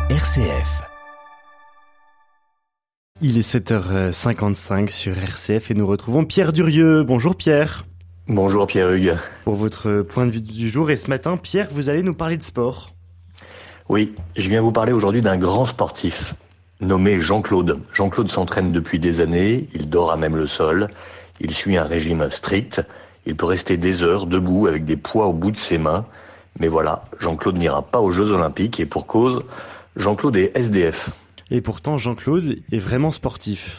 RCF. Il est 7h55 sur RCF et nous retrouvons Pierre Durieux. Bonjour Pierre. Bonjour Pierre-Hugues. Pour votre point de vue du jour, et ce matin, Pierre, vous allez nous parler de sport. Oui, je viens vous parler aujourd'hui d'un grand sportif nommé Jean-Claude. Jean-Claude s'entraîne depuis des années, il dort à même le sol, il suit un régime strict, il peut rester des heures debout avec des poids au bout de ses mains. Mais voilà, Jean-Claude n'ira pas aux Jeux Olympiques et pour cause, Jean-Claude est SDF. Et pourtant, Jean-Claude est vraiment sportif.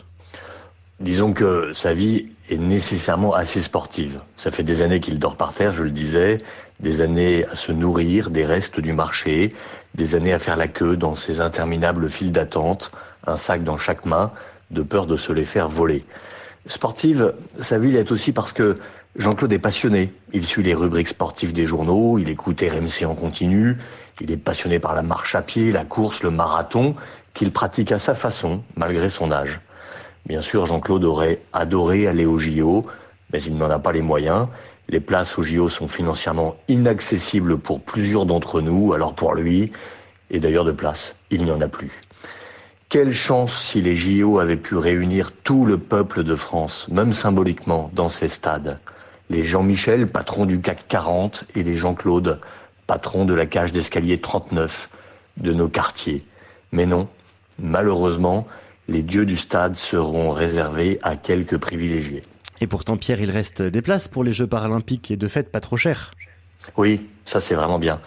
Disons que sa vie est nécessairement assez sportive. Ça fait des années qu'il dort par terre, je le disais, des années à se nourrir des restes du marché, des années à faire la queue dans ces interminables files d'attente, un sac dans chaque main, de peur de se les faire voler. Sportive, sa vie est aussi parce que Jean-Claude est passionné. Il suit les rubriques sportives des journaux, il écoute RMC en continu, il est passionné par la marche à pied, la course, le marathon, qu'il pratique à sa façon, malgré son âge. Bien sûr, Jean-Claude aurait adoré aller aux JO, mais il n'en a pas les moyens. Les places aux JO sont financièrement inaccessibles pour plusieurs d'entre nous, alors pour lui, et d'ailleurs de place, il n'y en a plus. Quelle chance si les JO avaient pu réunir tout le peuple de France, même symboliquement, dans ces stades. Les Jean-Michel, patron du CAC 40, et les Jean-Claude, patron de la cage d'escalier 39, de nos quartiers. Mais non, malheureusement, les dieux du stade seront réservés à quelques privilégiés. Et pourtant, Pierre, il reste des places pour les Jeux paralympiques et de fait pas trop cher. Oui, ça c'est vraiment bien.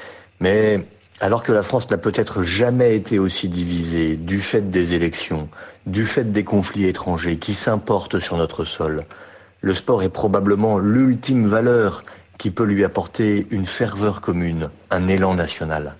Mais alors que la France n'a peut-être jamais été aussi divisée du fait des élections, du fait des conflits étrangers qui s'importent sur notre sol, le sport est probablement l'ultime valeur qui peut lui apporter une ferveur commune, un élan national.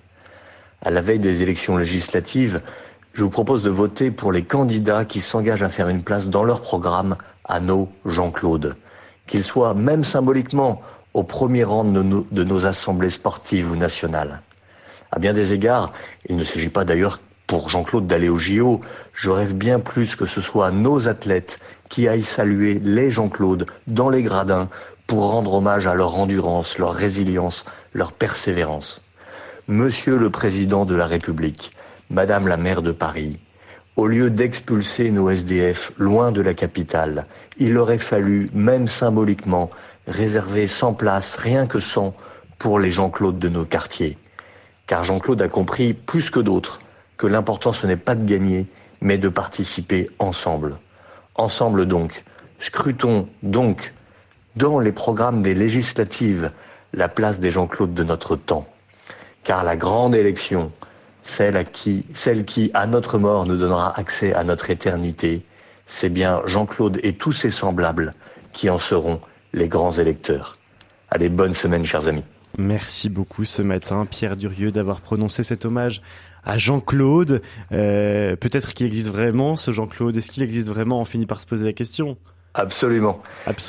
À la veille des élections législatives, je vous propose de voter pour les candidats qui s'engagent à faire une place dans leur programme à nos Jean-Claude. Qu'ils soient même symboliquement au premier rang de nos assemblées sportives ou nationales. À bien des égards, il ne s'agit pas d'ailleurs pour Jean-Claude d'aller au JO. Je rêve bien plus que ce soit nos athlètes qui aillent saluer les Jean-Claude dans les gradins pour rendre hommage à leur endurance, leur résilience, leur persévérance. Monsieur le Président de la République, Madame la maire de Paris, au lieu d'expulser nos SDF loin de la capitale, il aurait fallu, même symboliquement, réserver 100 places, rien que 100, pour les Jean-Claude de nos quartiers. Car Jean-Claude a compris, plus que d'autres, que l'important ce n'est pas de gagner, mais de participer ensemble. Ensemble donc, scrutons donc, dans les programmes des législatives, la place des Jean-Claude de notre temps. Car la grande élection, celle qui, à notre mort, nous donnera accès à notre éternité, c'est bien Jean-Claude et tous ses semblables qui en seront les grands électeurs. Allez, bonne semaine, chers amis. Merci beaucoup ce matin, Pierre Durieux, d'avoir prononcé cet hommage à Jean-Claude. Peut-être qu'il existe vraiment, ce Jean-Claude. Est-ce qu'il existe vraiment? On finit par se poser la question. Absolument.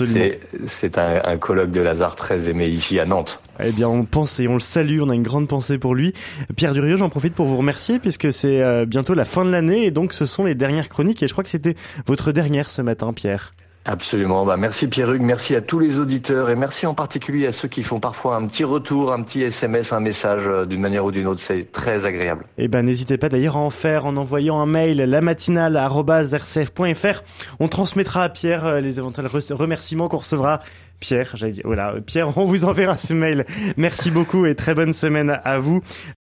C'est un colloque de Lazare très aimé ici à Nantes. Eh bien, on pense et on le salue, on a une grande pensée pour lui. Pierre Durieux, j'en profite pour vous remercier puisque c'est bientôt la fin de l'année et donc ce sont les dernières chroniques et je crois que c'était votre dernière ce matin, Pierre. Absolument. Merci Pierre-Hugues, merci à tous les auditeurs et merci en particulier à ceux qui font parfois un petit retour, un petit SMS, un message d'une manière ou d'une autre. C'est très agréable. Eh ben, n'hésitez pas d'ailleurs à en faire en envoyant un mail lamatinale@rcf.fr. On transmettra à Pierre les éventuels remerciements qu'on recevra. Pierre, Pierre, on vous enverra ce mail. Merci beaucoup et très bonne semaine à vous.